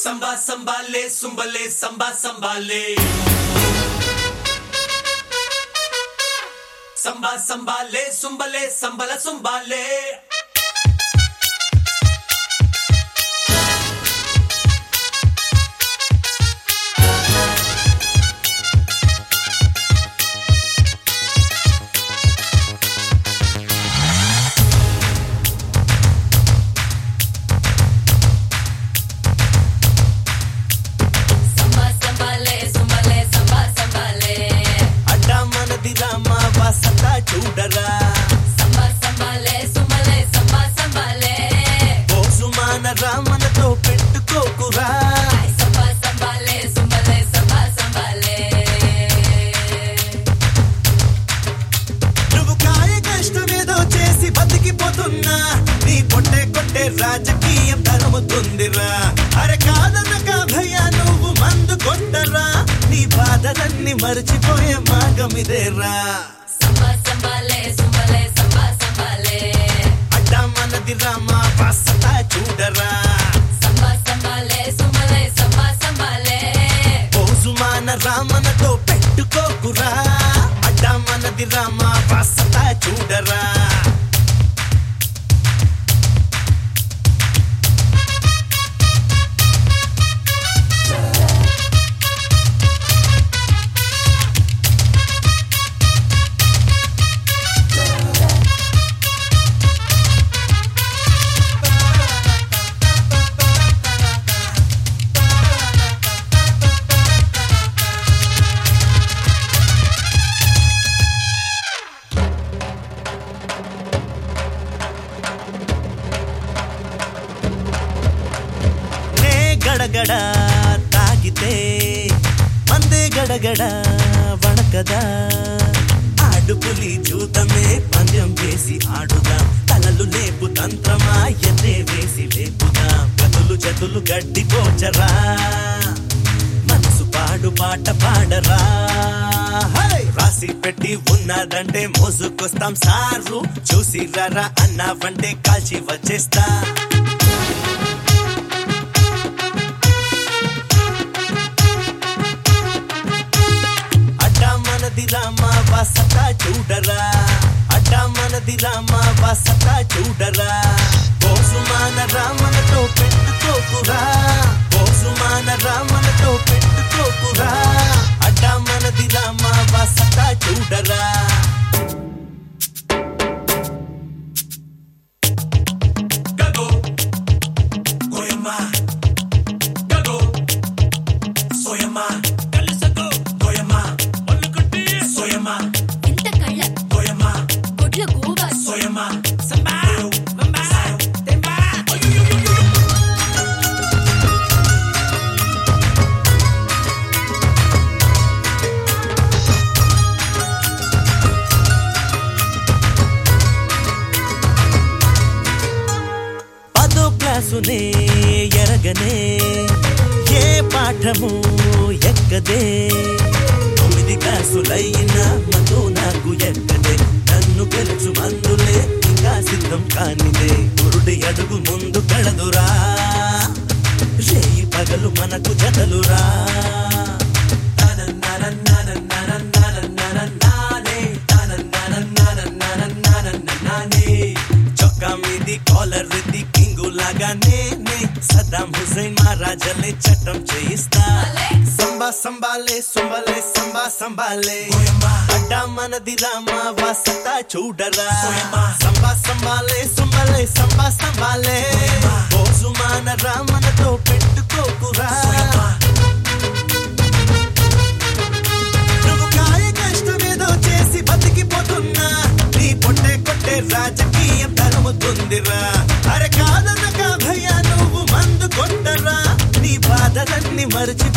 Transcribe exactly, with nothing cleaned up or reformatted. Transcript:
Samba sambale, sumbale, samba sambale. Samba sambale, sumbale, sambala sumbale. చూడరా సంబా సంబాలే సుమలే సంబా సంబాలే ఓసుమాన రామనతో పెట్టుకోకురా సంబా సంబాలే సుమలే సంబా సంబాలే నువ్వు కాయ కష్టమేదో చేసి బతికిపోతున్నా నీ పొట్టే కొట్టే రాజకీయం తరుముతుందిరా అరే కాదనక భయ నువ్వు మందు కొట్టరా నీ బాధలన్నీ మర్చిపోయే మార్గమిదేరా సంబా సంబాలే సుమలే సంబా సంబాలే అడ్డా మనది రామా వాసతా చూడరా సంబా సంబాలే సుమలే సంబా సంబాలే ఓసుమాన రామనతో పెట్టుకోకురా అడ్డా మనది రామా వాసతా చూడరా గడగడ తాగితే మందే గడగడ వణకదా ఆడుపులి చూతమే పందెం వేసి ఆడుదా తలలు లేపు తంత్రమా ఎన్నే వేసి లేపుదా గతులు చతులు గడ్డి పోచరా మనసు పాడు పాట పాడరా రాసి పెట్టి ఉన్నదంటే మోసుకొస్తాం సారు చూసి రారా అన్నావంటే కాల్చి వచ్చేస్తా రామా వాసతా చూడరా అడ్డా మనది రామా వాసతా చూడరా ఓసుమాన రామనతో పెట్టుకోకురా ఓసుమాన రామనతో పెట్టుకోకురా అడ్డా మనది రామా వాసతా చూడరా గగో గోయమ్మా గగో సోయమ్మా ఇంత కళ్ళ గోయమ్మా గొడ్ల గోవా సోయమ్మా సంబా వంబా తెంబా పదో క్లాసునే ఎరగనే ఏ పాఠము ఎక్కదే తొమ్మిది క్లాసులైనా మతో నాకు ఎక్కదే నన్ను గెలుచు మందులే ఇంకా సిద్ధం కానిదే గురుడి అడుగు ముందు కడదురా రేయి పగలు మనకు జతలురా చొక్కా మీది కాలర్ రిద్ది కింగు లాగానే సదాం హుసేన్ మహారాజలే చట్టం చేయిస్తా సంబా సంబాలే సుంబలే సంబా సంబాలే అడ్డా మనది రామా వాసతా చూడరా సంబా సంబాలే సుంబలే సంబా సంబాలే ఓసుమాన రామనతో పెట్టుకోకురా నువ్వు కాయ కష్టమేదో చేసి బతికిపోతున్నా నీ పొట్టే కొట్టే రాజకీయం తరుముతుందిరా అరే కాదనక భయ నువ్వు మందు కొట్టరా నీ బాధలన్నీ మర్చి